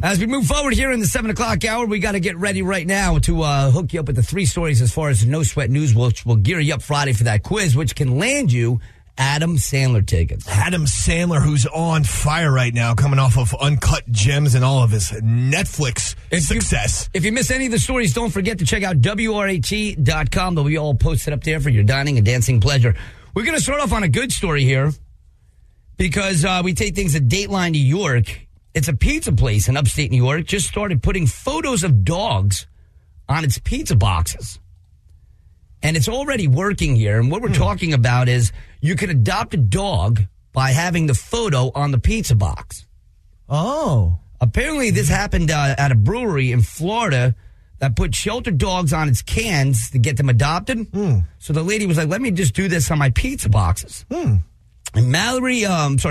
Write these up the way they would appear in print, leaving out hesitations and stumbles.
As we move forward here in the 7 o'clock hour, we got to get ready right now to hook you up with the 3 stories as far as No Sweat News, which will gear you up Friday for that quiz, which can land you Adam Sandler tickets. Adam Sandler, who's on fire right now, coming off of Uncut Gems and all of his Netflix success. If you miss any of the stories, don't forget to check out WRHE.com. They'll be all posted up there for your dining and dancing pleasure. We're going to start off on a good story here because we take things at Dateline New York. It's a pizza place in upstate New York. Just started putting photos of dogs on its pizza boxes. And it's already working here. And what we're talking about is you can adopt a dog by having the photo on the pizza box. Oh. Apparently this happened at a brewery in Florida that put shelter dogs on its cans to get them adopted. So the lady was like, let me just do this on my pizza boxes. And Mary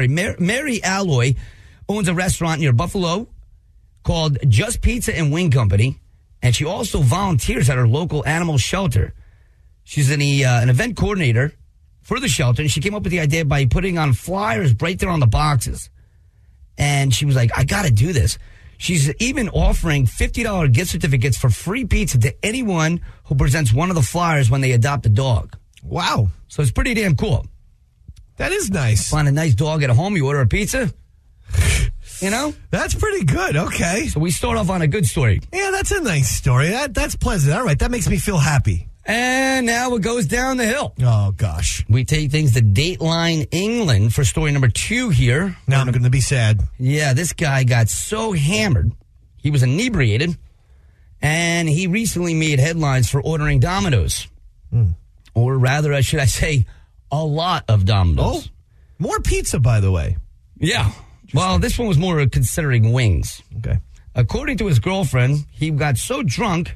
Alloy owns a restaurant near Buffalo called Just Pizza and Wing Company, and she also volunteers at her local animal shelter. She's an event coordinator for the shelter, and she came up with the idea by putting on flyers right there on the boxes. And she was like, I got to do this. She's even offering $50 gift certificates for free pizza to anyone who presents one of the flyers when they adopt a dog. Wow. So it's pretty damn cool. That is nice. Find a nice dog at home, you order a pizza. You know? That's pretty good. Okay. So we start off on a good story. Yeah, that's a nice story. That's pleasant. All right. That makes me feel happy. And now it goes down the hill. Oh, gosh. We take things to Dateline England for story number 2 here. Now I'm going to be sad. Yeah, this guy got so hammered. He was inebriated. And he recently made headlines for ordering Domino's. Or rather, should I say, a lot of Domino's. Oh, more pizza, by the way. Yeah. Well, this one was more considering wings. Okay. According to his girlfriend, he got so drunk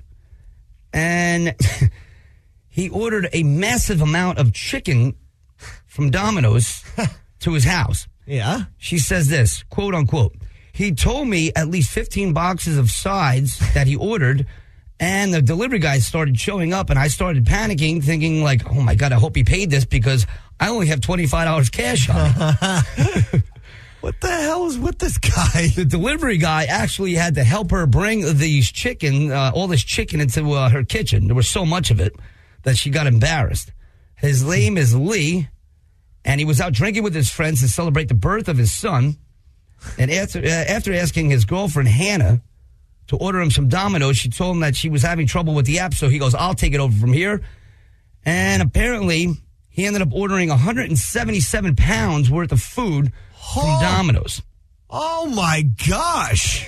and he ordered a massive amount of chicken from Domino's to his house. Yeah. She says this, quote unquote, he told me at least 15 boxes of sides that he ordered, and the delivery guys started showing up, and I started panicking, thinking like, oh my God, I hope he paid this because I only have $25 cash on me. What the hell is with this guy? The delivery guy actually had to help her bring these chicken, all this chicken into her kitchen. There was so much of it that she got embarrassed. His name is Lee, and he was out drinking with his friends to celebrate the birth of his son. And after asking his girlfriend, Hannah, to order him some Domino's, she told him that she was having trouble with the app, so he goes, I'll take it over from here. And apparently, he ended up ordering 177 pounds worth of food from Domino's. Oh, my gosh.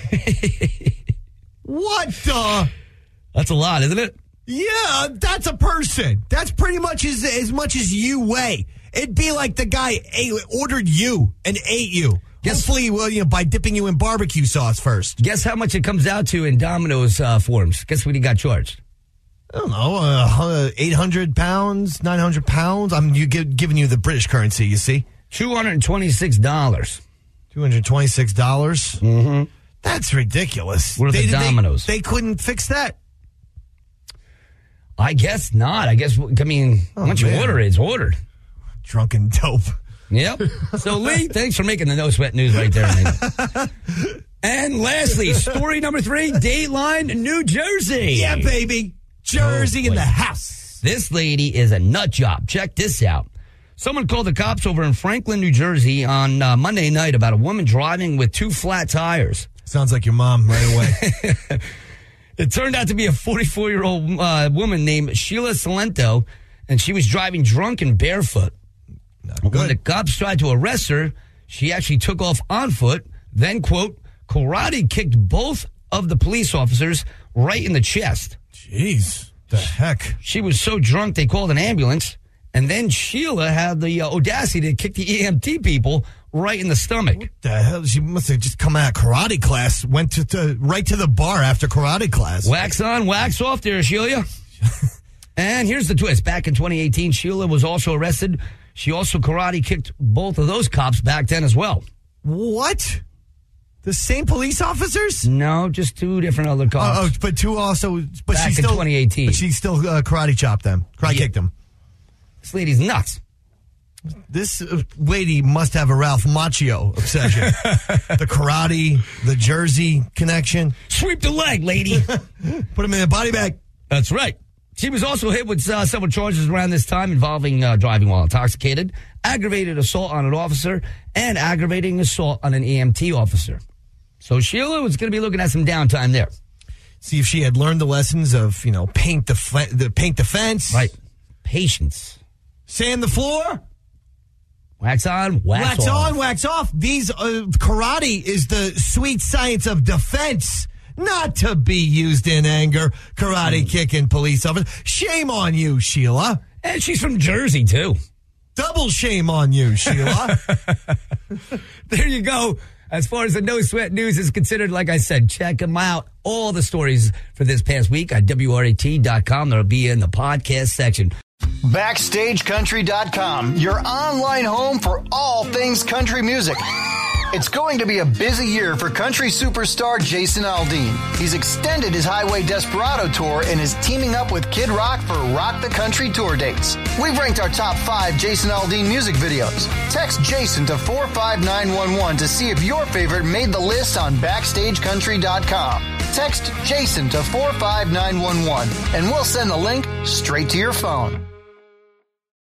What the? That's a lot, isn't it? Yeah, that's a person. That's pretty much as much as you weigh. It'd be like the guy ordered you and ate you. Hopefully, well, by dipping you in barbecue sauce first. Guess how much it comes out to in Domino's forms? Guess what he got charged? I don't know, 800 pounds, 900 pounds. I'm giving you the British currency, you see? $226. $226? Mm-hmm. That's ridiculous. What are the Domino's? They couldn't fix that? I guess not. Once you order it, it's ordered. Drunken dope. Yep. So, Lee, thanks for making the No Sweat News right there. And lastly, story number 3, Dateline, New Jersey. Yeah, baby. Jersey in the house. This lady is a nut job. Check this out. Someone called the cops over in Franklin, New Jersey on Monday night about a woman driving with 2 flat tires. Sounds like your mom right away. It turned out to be a 44-year-old woman named Sheila Salento, and she was driving drunk and barefoot. When the cops tried to arrest her, she actually took off on foot, then, quote, karate kicked both of the police officers right in the chest. Jeez, the heck? She was so drunk they called an ambulance, and then Sheila had the audacity to kick the EMT people right in the stomach. What the hell? She must have just come out of karate class, went right to the bar after karate class. Wax on, wax off there, Sheila. And here's the twist. Back in 2018, Sheila was also arrested. She also karate kicked both of those cops back then as well. What? The same police officers? No, just 2 different other cops. Oh, but 2 also. But back in 2018. But she still karate chopped them. Karate kicked them. This lady's nuts. This lady must have a Ralph Macchio obsession. The karate, the Jersey connection. Sweep the leg, lady. Put him in a body bag. That's right. She was also hit with several charges around this time involving driving while intoxicated, aggravated assault on an officer, and aggravating assault on an EMT officer. So Sheila was going to be looking at some downtime there. See if she had learned the lessons of, paint the fence. Right. Patience. Sand the floor. Wax on, wax off. Wax on, wax off. These karate is the sweet science of defense, not to be used in anger. Karate kicking police officers. Shame on you, Sheila. And she's from Jersey, too. Double shame on you, Sheila. There you go. As far as the No Sweat News is considered, like I said, check them out. All the stories for this past week at WRAT.com. They'll be in the podcast section. BackstageCountry.com, your online home for all things country music. It's going to be a busy year for country superstar Jason Aldean. He's extended his Highway Desperado tour and is teaming up with Kid Rock for Rock the Country tour dates. We've ranked our top 5 Jason Aldean music videos. Text Jason to 45911 to see if your favorite made the list on BackstageCountry.com. Text Jason to 45911 and we'll send the link straight to your phone.